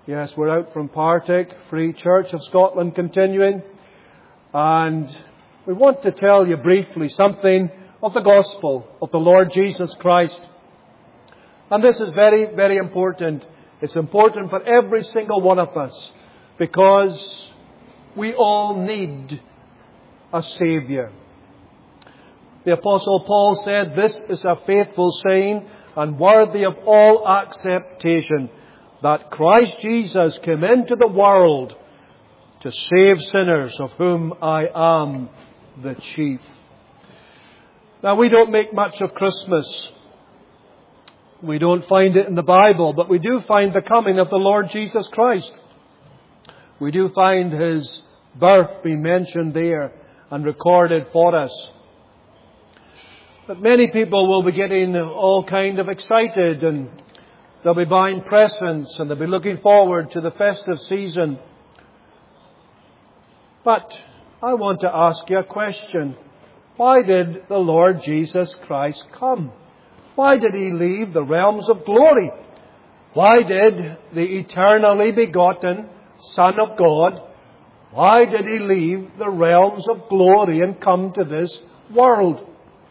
Yes, we're out from Partick, Free Church of Scotland continuing. And we want to tell you briefly something of the gospel of the Lord Jesus Christ. And this is very, very important. It's important for every single one of us because we all need a Saviour. The Apostle Paul said, "This is a faithful saying and worthy of all acceptation, that Christ Jesus came into the world to save sinners, of whom I am the chief." Now, we don't make much of Christmas. We don't find it in the Bible, but we do find the coming of the Lord Jesus Christ. We do find His birth being mentioned there and recorded for us. But many people will be getting all kind of excited, and they'll be buying presents, and they'll be looking forward to the festive season. But I want to ask you a question. Why did the Lord Jesus Christ come? Why did He leave the realms of glory? Why did the eternally begotten Son of God, why did He leave the realms of glory and come to this world?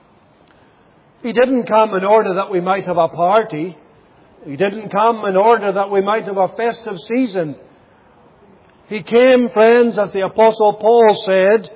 He didn't come in order that we might have a party. He didn't come in order that we might have a festive season. He came, friends, as the Apostle Paul said,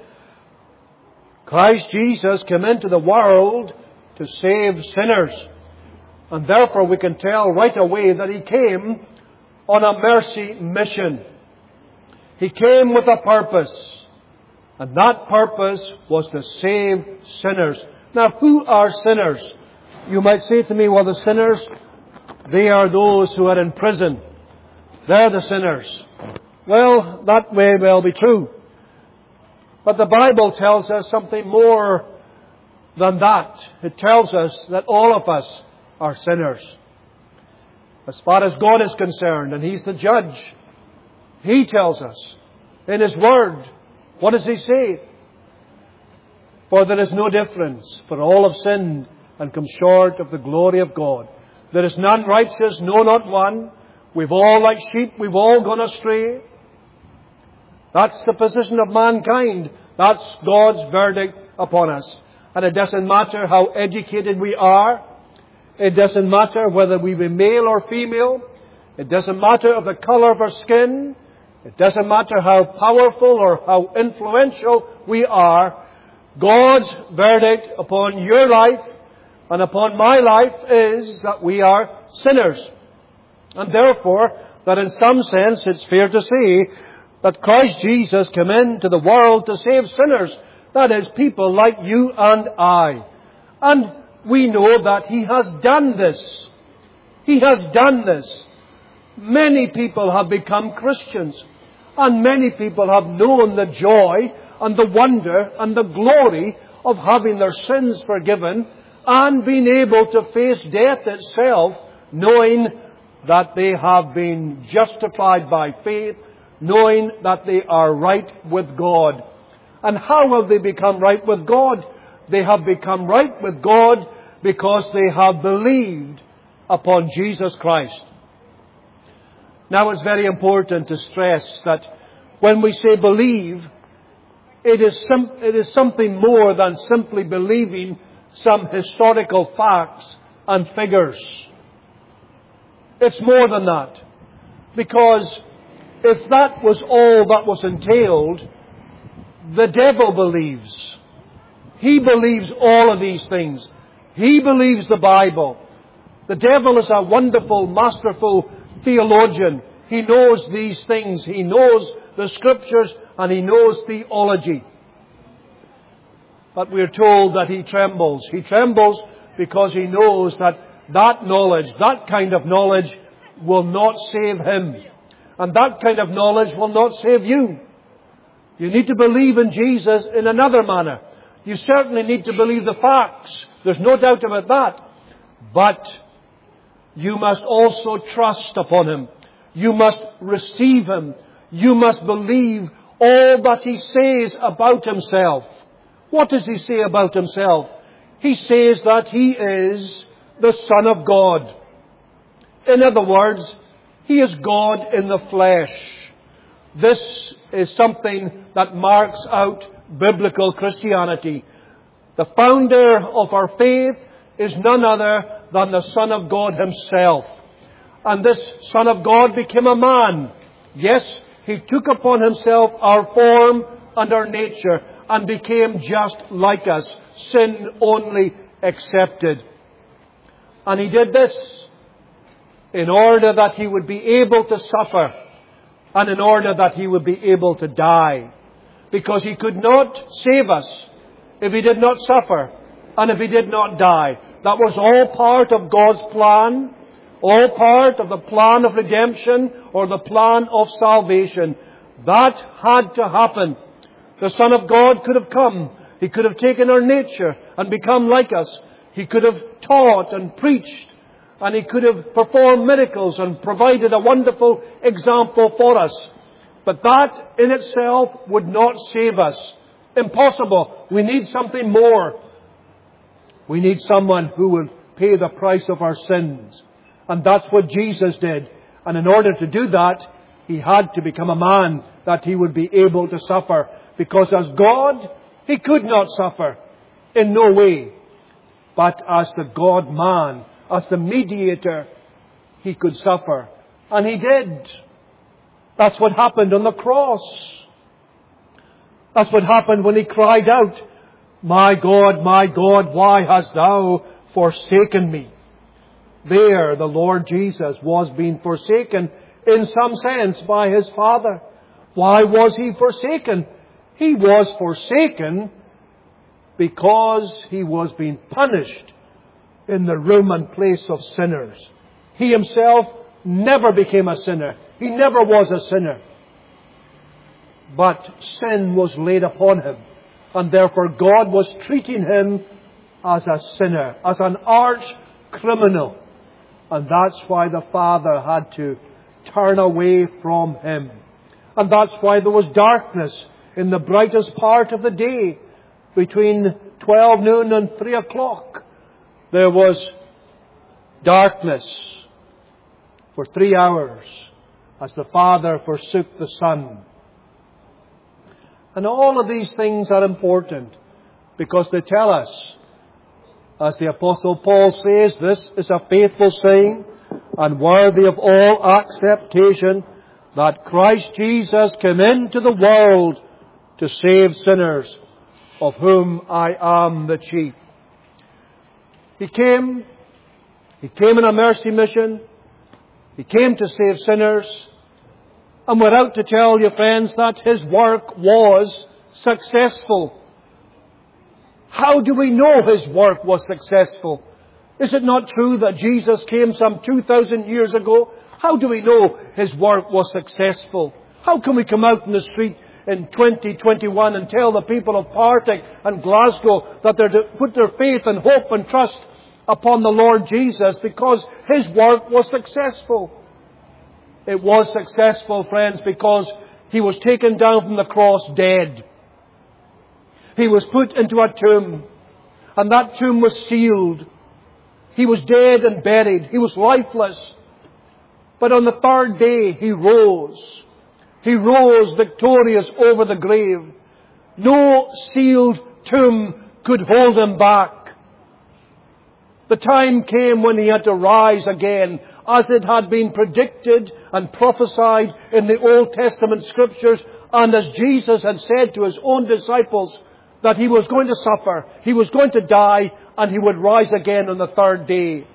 Christ Jesus came into the world to save sinners. And therefore we can tell right away that He came on a mercy mission. He came with a purpose. And that purpose was to save sinners. Now, who are sinners? You might say to me, well, the sinners, they are those who are in prison. They're the sinners. Well, that may well be true. But the Bible tells us something more than that. It tells us that all of us are sinners. As far as God is concerned, and He's the judge, He tells us in His Word. What does He say? For there is no difference, for all have sinned and come short of the glory of God. There is none righteous, no, not one. We've all like sheep, we've all gone astray. That's the position of mankind. That's God's verdict upon us. And it doesn't matter how educated we are. It doesn't matter whether we be male or female. It doesn't matter of the colour of our skin. It doesn't matter how powerful or how influential we are. God's verdict upon your life and upon my life is that we are sinners. And therefore, that in some sense it's fair to say that Christ Jesus came into the world to save sinners. That is, people like you and I. And we know that He has done this. He has done this. Many people have become Christians. And many people have known the joy and the wonder and the glory of having their sins forgiven and being able to face death itself, knowing that they have been justified by faith, knowing that they are right with God. And how have they become right with God? They have become right with God because they have believed upon Jesus Christ. Now, it's very important to stress that when we say believe, it is something more than simply believing some historical facts and figures. It's more than that. Because if that was all that was entailed, the devil believes. He believes all of these things. He believes the Bible. The devil is a wonderful, masterful theologian. He knows these things. He knows the Scriptures and he knows theology. But we're told that he trembles. He trembles because he knows that knowledge, that kind of knowledge, will not save him. And that kind of knowledge will not save you. You need to believe in Jesus in another manner. You certainly need to believe the facts. There's no doubt about that. But you must also trust upon Him. You must receive Him. You must believe all that He says about Himself. What does He say about Himself? He says that He is the Son of God. In other words, He is God in the flesh. This is something that marks out biblical Christianity. The founder of our faith is none other than the Son of God Himself. And this Son of God became a man. Yes, He took upon Himself our form and our nature and became just like us, sin only accepted. And He did this in order that He would be able to suffer and in order that He would be able to die. Because He could not save us if He did not suffer and if He did not die. That was all part of God's plan, all part of the plan of redemption or the plan of salvation. That had to happen. The Son of God could have come. He could have taken our nature and become like us. He could have taught and preached. And He could have performed miracles and provided a wonderful example for us. But that in itself would not save us. Impossible. We need something more. We need someone who will pay the price of our sins. And that's what Jesus did. And in order to do that, He had to become a man that He would be able to suffer. Because as God, He could not suffer in no way. But as the God-man, as the mediator, He could suffer. And He did. That's what happened on the cross. That's what happened when He cried out, my God, why hast Thou forsaken me?" There, the Lord Jesus was being forsaken in some sense by His Father. Why was He forsaken? He was forsaken because He was being punished in the room and place of sinners. He Himself never became a sinner. He never was a sinner. But sin was laid upon Him. And therefore God was treating Him as a sinner, as an arch criminal. And that's why the Father had to turn away from Him. And that's why there was darkness in the brightest part of the day. Between 12 noon and 3 o'clock, there was darkness for 3 hours as the Father forsook the Son. And all of these things are important because they tell us, as the Apostle Paul says, this is a faithful saying and worthy of all acceptation, that Christ Jesus came into the world to save sinners, of whom I am the chief. He came in a mercy mission. He came to save sinners. And we're out to tell you, friends, that His work was successful. How do we know His work was successful? Is it not true that Jesus came some 2,000 years ago? How do we know His work was successful? How can we come out in the street in 2021 and tell the people of Partick and Glasgow that they're to put their faith and hope and trust upon the Lord Jesus because His work was successful? It was successful, friends, because He was taken down from the cross dead. He was put into a tomb, and that tomb was sealed. He was dead and buried. He was lifeless. But on the third day, He rose. He rose victorious over the grave. No sealed tomb could hold Him back. The time came when He had to rise again, as it had been predicted and prophesied in the Old Testament Scriptures, and as Jesus had said to His own disciples, that He was going to suffer, He was going to die, and He would rise again on the third day.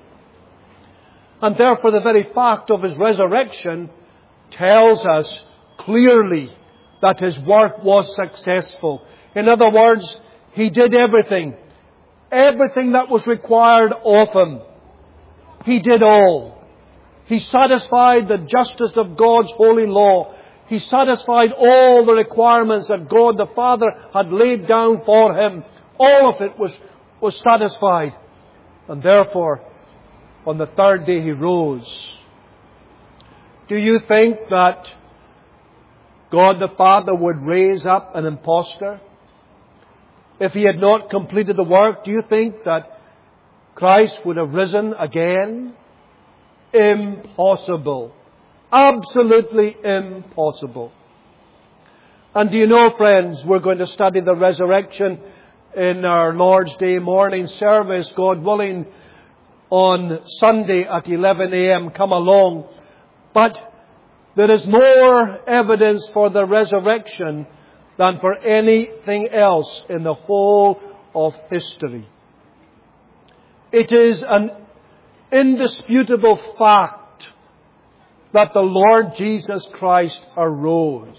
And therefore the very fact of His resurrection tells us clearly that His work was successful. In other words, He did everything. Everything that was required of Him. He did all. He satisfied the justice of God's holy law. He satisfied all the requirements that God the Father had laid down for Him. All of it was satisfied. And therefore, on the third day He rose. Do you think that God the Father would raise up an impostor? If He had not completed the work, do you think that Christ would have risen again? Impossible. Absolutely impossible. And do you know, friends, we're going to study the resurrection in our Lord's Day morning service, God willing, on Sunday at 11 a.m. Come along. But there is more evidence for the resurrection than for anything else in the whole of history. It is an indisputable fact that the Lord Jesus Christ arose.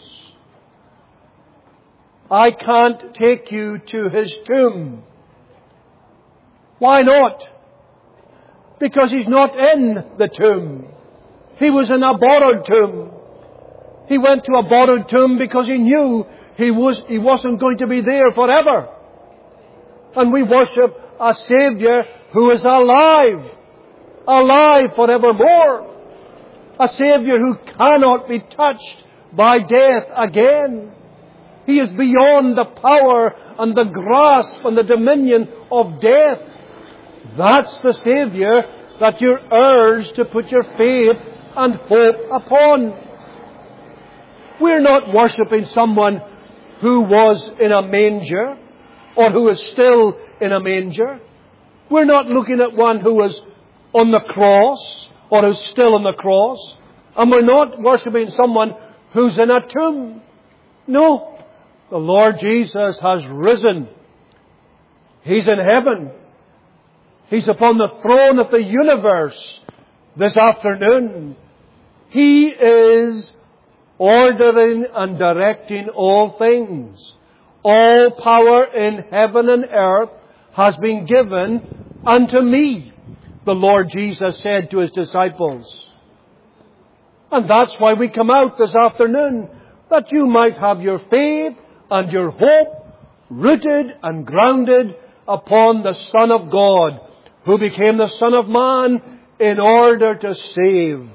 I can't take you to His tomb. Why not? Because He's not in the tomb. He was in a borrowed tomb. He went to a borrowed tomb because He knew He wasn't going to be there forever. And we worship a Saviour who is alive. Alive forevermore. A Saviour who cannot be touched by death again. He is beyond the power and the grasp and the dominion of death. That's the Saviour that you're urged to put your faith and hope upon. We're not worshipping someone who was in a manger or who is still in a manger. We're not looking at one who was on the cross or who's still on the cross. And we're not worshipping someone who's in a tomb. No. The Lord Jesus has risen. He's in heaven. He's upon the throne of the universe this afternoon. He is ordering and directing all things. All power in heaven and earth has been given unto me, the Lord Jesus said to His disciples. And that's why we come out this afternoon, that you might have your faith and your hope rooted and grounded upon the Son of God, who became the Son of Man in order to save.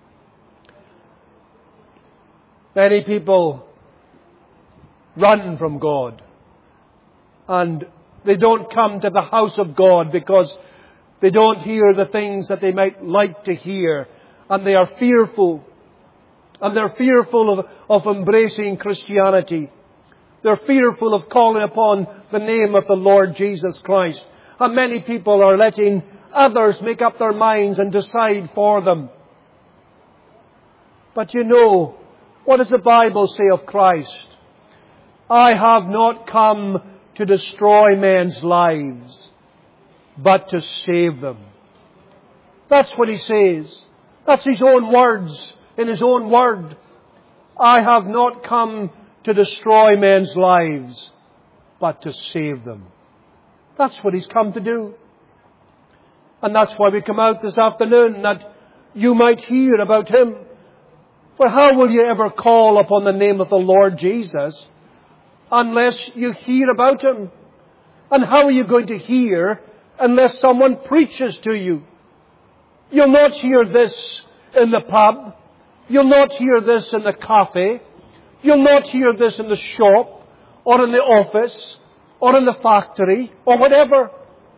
Many people run from God, and they don't come to the house of God because they don't hear the things that they might like to hear, and they are fearful. And they're fearful of embracing Christianity. They're fearful of calling upon the name of the Lord Jesus Christ. And many people are letting others make up their minds and decide for them. But you know, what does the Bible say of Christ? I have not come to destroy men's lives, but to save them. That's what He says. That's His own words in His own word. I have not come to destroy men's lives, but to save them. That's what He's come to do. And that's why we come out this afternoon, that you might hear about Him. For how will you ever call upon the name of the Lord Jesus unless you hear about Him? And how are you going to hear unless someone preaches to you? You'll not hear this in the pub. You'll not hear this in the cafe. You'll not hear this in the shop or in the office or in the factory or whatever.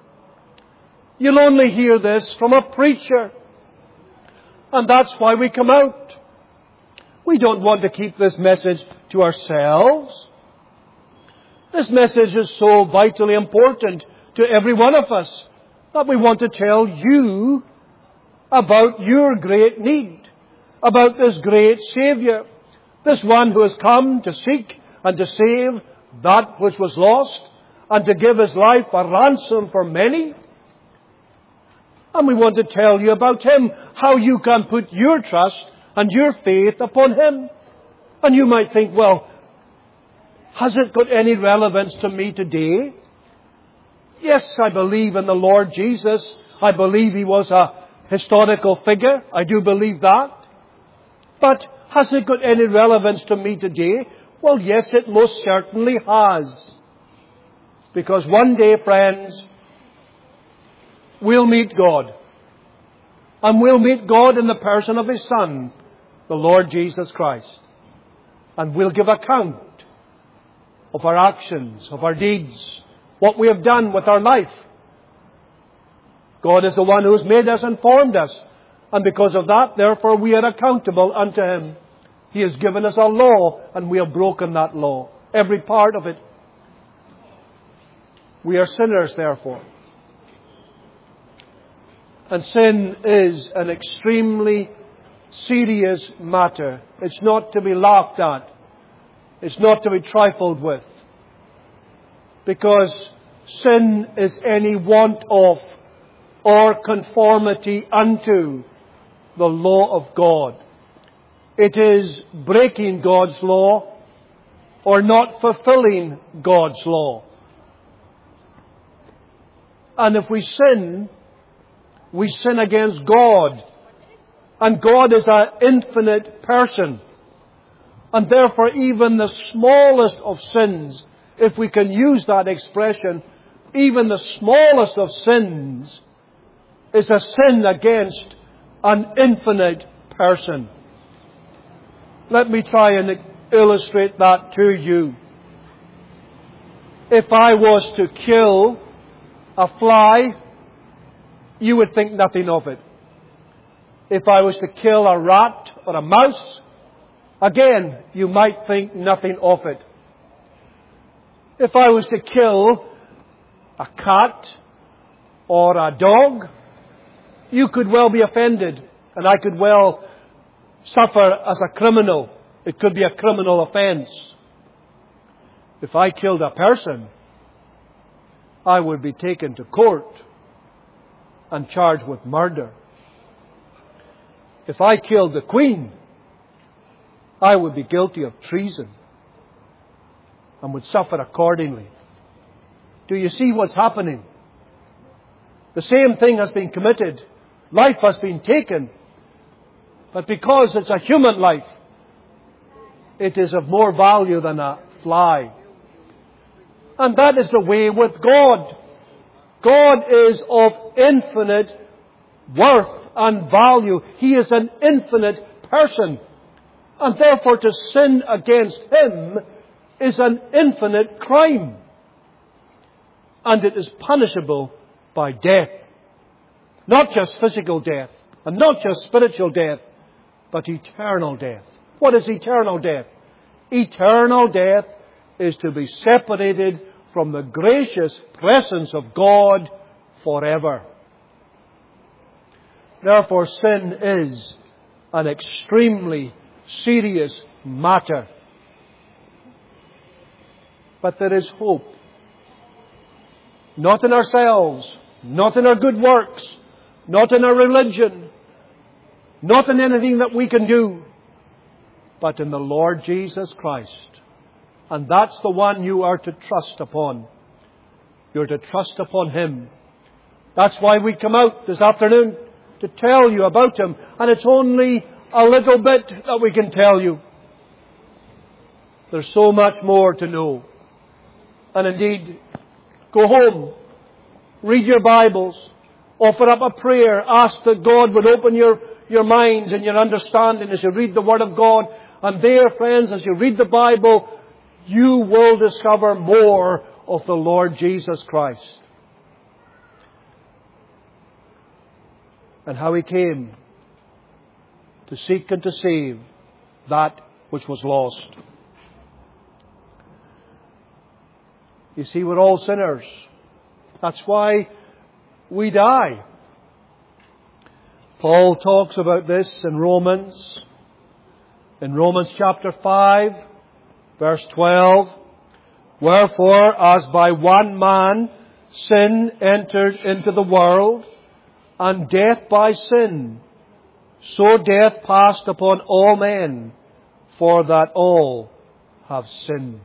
You'll only hear this from a preacher. And that's why we come out. We don't want to keep this message to ourselves. This message is so vitally important to every one of us that we want to tell you about your great need, about this great Saviour, this one who has come to seek and to save that which was lost and to give His life a ransom for many. And we want to tell you about Him, how you can put your trust and your faith upon Him. And you might think, well, has it got any relevance to me today? Yes, I believe in the Lord Jesus. I believe He was a historical figure. I do believe that. But has it got any relevance to me today? Well, yes, it most certainly has. Because one day, friends, we'll meet God. And we'll meet God in the person of His Son, the Lord Jesus Christ. And we'll give account of our actions, of our deeds, what we have done with our life. God is the one who has made us and formed us. And because of that, therefore, we are accountable unto Him. He has given us a law, and we have broken that law. Every part of it. We are sinners, therefore. And sin is an extremely serious matter. It's not to be laughed at. It's not to be trifled with. Because sin is any want of or conformity unto the law of God. It is breaking God's law or not fulfilling God's law. And if we sin against God. And God is an infinite person. And therefore even the smallest of sins, if we can use that expression, even the smallest of sins is a sin against an infinite person. Let me try and illustrate that to you. If I was to kill a fly, you would think nothing of it. If I was to kill a rat or a mouse, again, you might think nothing of it. If I was to kill a cat or a dog, you could well be offended, and I could well suffer as a criminal. It could be a criminal offence. If I killed a person, I would be taken to court and charged with murder. If I killed the Queen, I would be guilty of treason and would suffer accordingly. Do you see what's happening? The same thing has been committed. Life has been taken. But because it's a human life, it is of more value than a fly. And that is the way with God. God is of infinite worth and value. He is an infinite person. And therefore to sin against Him is an infinite crime. And it is punishable by death. Not just physical death, and not just spiritual death, but eternal death. What is eternal death? Eternal death is to be separated from the gracious presence of God forever. Therefore, sin is an extremely serious matter. But there is hope. Not in ourselves, not in our good works, not in our religion, not in anything that we can do, but in the Lord Jesus Christ. And that's the one you are to trust upon. You're to trust upon Him. That's why we come out this afternoon to tell you about Him. And it's only a little bit that we can tell you. There's so much more to know. And indeed, go home, read your Bibles, offer up a prayer, ask that God would open your minds and your understanding as you read the Word of God. And there, friends, as you read the Bible, you will discover more of the Lord Jesus Christ. And how He came to seek and to save that which was lost. You see, we're all sinners. That's why we die. Paul talks about this in Romans. In Romans chapter 5, verse 12. Wherefore, as by one man sin entered into the world, and death by sin, so death passed upon all men, for that all have sinned.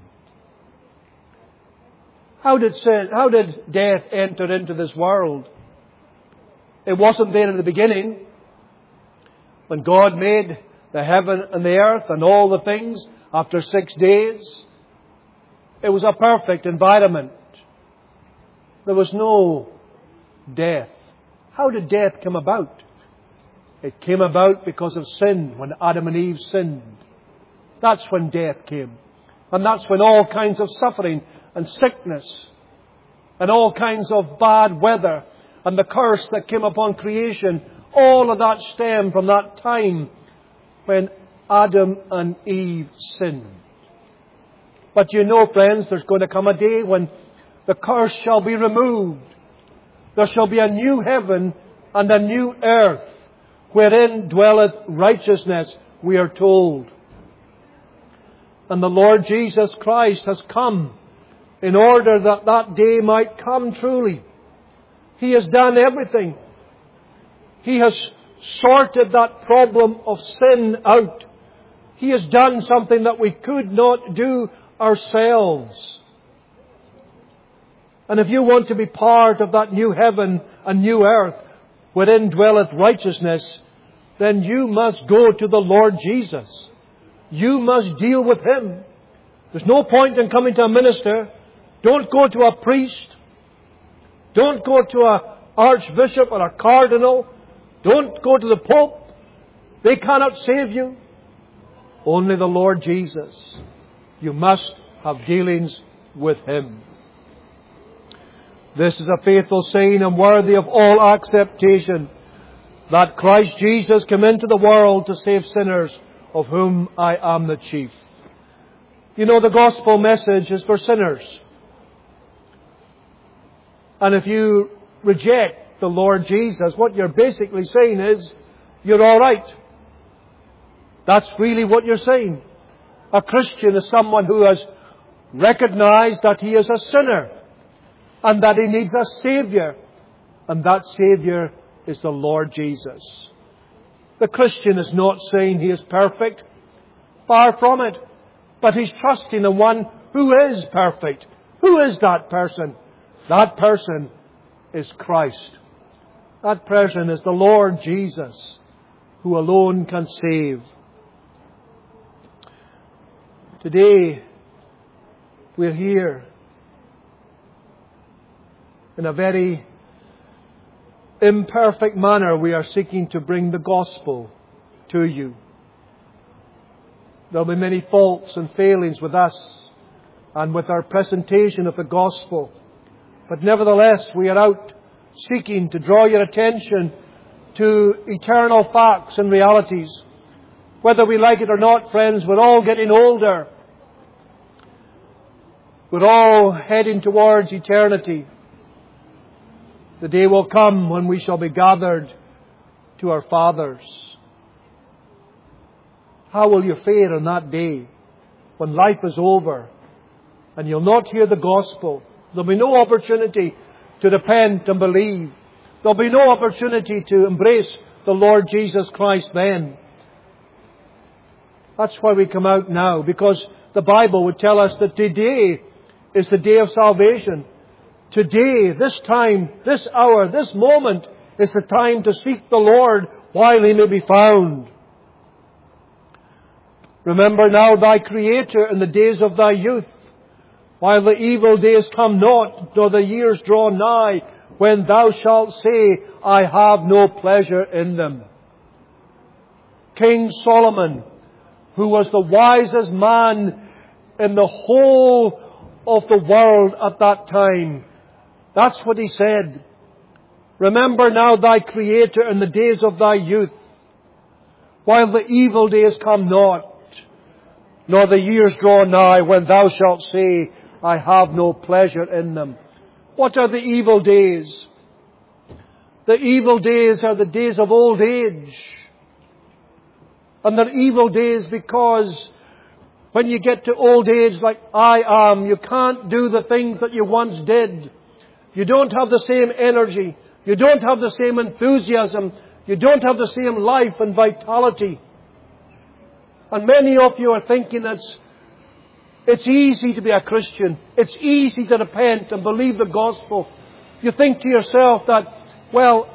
How did death enter into this world? It wasn't there in the beginning. When God made the heaven and the earth and all the things after 6 days, it was a perfect environment. There was no death. How did death come about? It came about because of sin, when Adam and Eve sinned. That's when death came. And that's when all kinds of suffering and sickness and all kinds of bad weather and the curse that came upon creation all of that stemmed from that time when Adam and Eve sinned. But you know, friends, there's going to come a day when the curse shall be removed. There shall be a new heaven and a new earth, wherein dwelleth righteousness, we are told. And the Lord Jesus Christ has come in order that that day might come truly. He has done everything. He has sorted that problem of sin out. He has done something that we could not do ourselves. And if you want to be part of that new heaven and new earth wherein dwelleth righteousness, then you must go to the Lord Jesus. You must deal with Him. There's no point in coming to a minister. Don't go to a priest. Don't go to an archbishop or a cardinal. Don't go to the Pope. They cannot save you. Only the Lord Jesus. You must have dealings with Him. This is a faithful saying and worthy of all acceptation, that Christ Jesus came into the world to save sinners, of whom I am the chief. You know, the gospel message is for sinners. And if you reject the Lord Jesus, what you're basically saying is, you're all right. That's really what you're saying. A Christian is someone who has recognized that he is a sinner and that he needs a Saviour. And that Saviour is the Lord Jesus. The Christian is not saying he is perfect. Far from it. But he's trusting in one who is perfect. Who is that person? That person is Christ. That person is the Lord Jesus, who alone can save. Today, we're here in a very imperfect manner. We are seeking to bring the gospel to you. There'll be many faults and failings with us and with our presentation of the gospel. But nevertheless, we are out seeking to draw your attention to eternal facts and realities. Whether we like it or not, friends, we're all getting older. We're all heading towards eternity. The day will come when we shall be gathered to our fathers. How will you fare on that day when life is over and you'll not hear the gospel? There'll be no opportunity to repent and believe. There'll be no opportunity to embrace the Lord Jesus Christ then. That's why we come out now, because the Bible would tell us that today is the day of salvation. Today, this time, this hour, this moment is the time to seek the Lord while He may be found. Remember now thy Creator in the days of thy youth, while the evil days come not, nor the years draw nigh, when thou shalt say, I have no pleasure in them. King Solomon, who was the wisest man in the whole of the world at that time, that's what he said. Remember now thy Creator in the days of thy youth, while the evil days come not, nor the years draw nigh, when thou shalt say, I have no pleasure in them. What are the evil days? The evil days are the days of old age. And they're evil days because when you get to old age like I am, you can't do the things that you once did. You don't have the same energy. You don't have the same enthusiasm. You don't have the same life and vitality. And many of you are thinking it's easy to be a Christian. It's easy to repent and believe the gospel. You think to yourself that, well,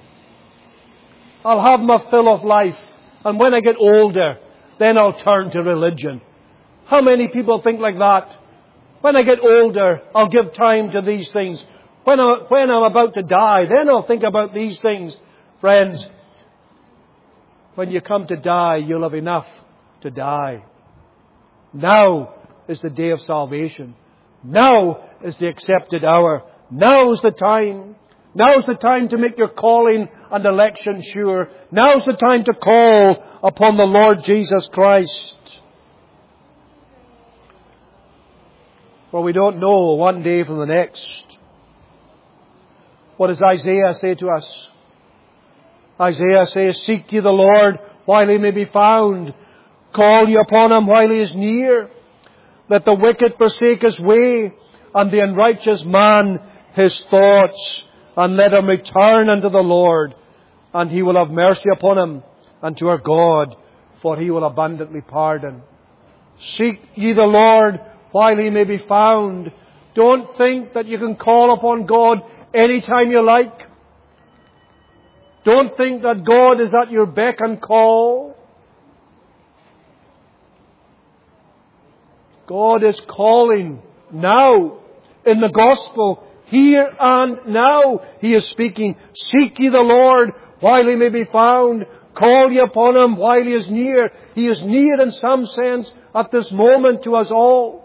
I'll have my fill of life. And when I get older, then I'll turn to religion. How many people think like that? When I get older, I'll give time to these things. When I'm about to die, then I'll think about these things. Friends, when you come to die, you'll have enough to die. Now is the day of salvation. Now is the accepted hour. Now is the time. Now's the time to make your calling and election sure. Now's the time to call upon the Lord Jesus Christ. For we don't know one day from the next. What does Isaiah say to us? Isaiah says, "Seek ye the Lord while He may be found. Call ye upon Him while He is near. Let the wicked forsake his way, and the unrighteous man his thoughts. And let him return unto the Lord, and He will have mercy upon him, and to our God, for He will abundantly pardon." Seek ye the Lord while He may be found. Don't think that you can call upon God anytime you like. Don't think that God is at your beck and call. God is calling now in the gospel. Here and now He is speaking. Seek ye the Lord while He may be found. Call ye upon Him while He is near. He is near in some sense at this moment to us all.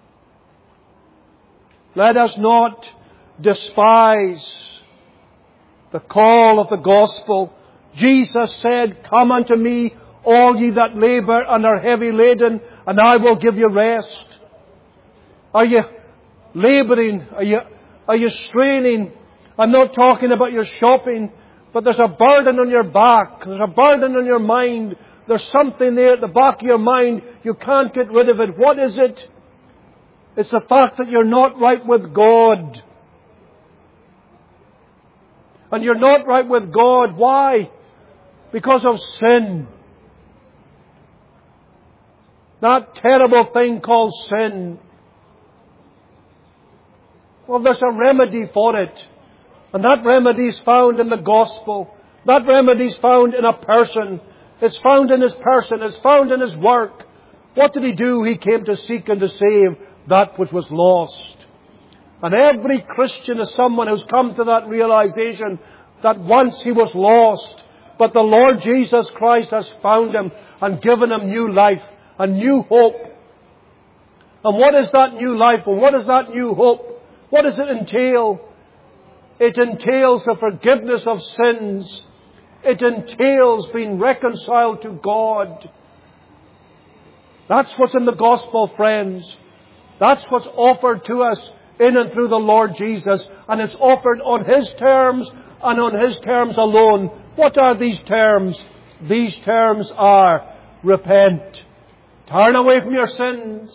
Let us not despise the call of the gospel. Jesus said, "Come unto me, all ye that labour and are heavy laden, and I will give you rest." Are you labouring? Are you straining? I'm not talking about your shopping, but there's a burden on your back. There's a burden on your mind. There's something there at the back of your mind. You can't get rid of it. What is it? It's the fact that you're not right with God. And you're not right with God. Why? Because of sin. That terrible thing called sin. Well, there's a remedy for it. And that remedy is found in the gospel. That remedy is found in a person. It's found in His person. It's found in His work. What did He do? He came to seek and to save that which was lost. And every Christian is someone who's come to that realization that once he was lost, but the Lord Jesus Christ has found him and given him new life, a new hope. And what is that new life? And what is that new hope? What does it entail? It entails the forgiveness of sins. It entails being reconciled to God. That's what's in the gospel, friends. That's what's offered to us in and through the Lord Jesus. And it's offered on His terms and on His terms alone. What are these terms? These terms are: repent. Turn away from your sins.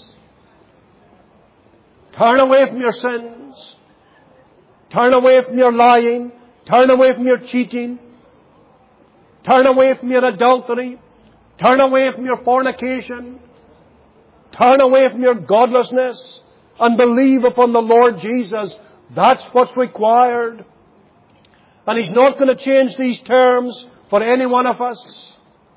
Turn away from your sins. Turn away from your lying. Turn away from your cheating. Turn away from your adultery. Turn away from your fornication. Turn away from your godlessness and believe upon the Lord Jesus. That's what's required. And He's not going to change these terms for any one of us.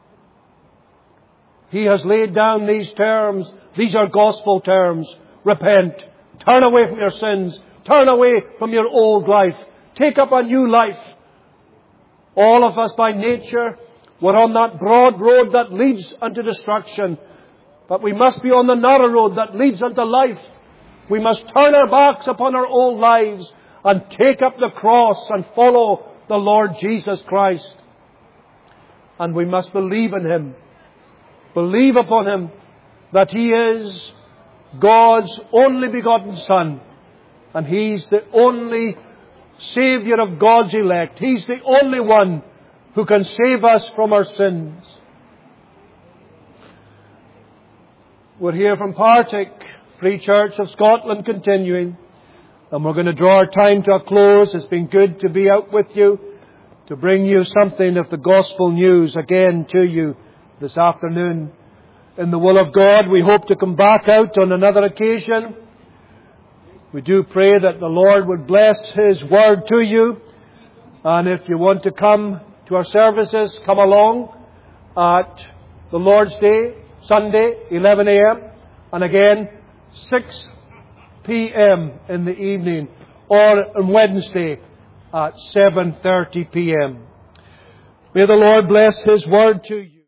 He has laid down these terms. These are gospel terms. Repent. Turn away from your sins. Turn away from your old life. Take up a new life. All of us by nature, we're on that broad road that leads unto destruction. But we must be on the narrow road that leads unto life. We must turn our backs upon our old lives and take up the cross and follow the Lord Jesus Christ. And we must believe in Him. Believe upon Him that He is God's only begotten Son. And He's the only Saviour of God's elect. He's the only one who can save us from our sins. We're here from Partick, Free Church of Scotland, continuing. And we're going to draw our time to a close. It's been good to be out with you, to bring you something of the gospel news again to you this afternoon. In the will of God, we hope to come back out on another occasion. We do pray that the Lord would bless His word to you. And if you want to come to our services, come along at the Lord's Day, Sunday, 11 a.m. and again 6 p.m. in the evening, or on Wednesday at 7:30 p.m. May the Lord bless His word to you.